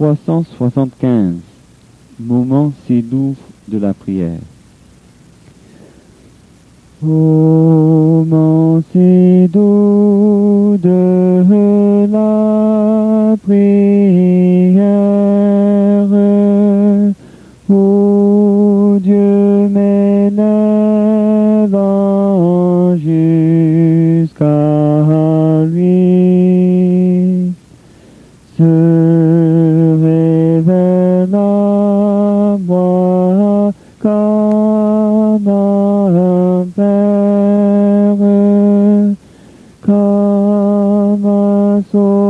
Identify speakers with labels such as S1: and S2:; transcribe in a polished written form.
S1: 375. Moment si doux de la prière. Moment si doux de la prière, où Dieu m'élève jusqu'à lui, se révèle à moi comme un Père, comme un Sauveur.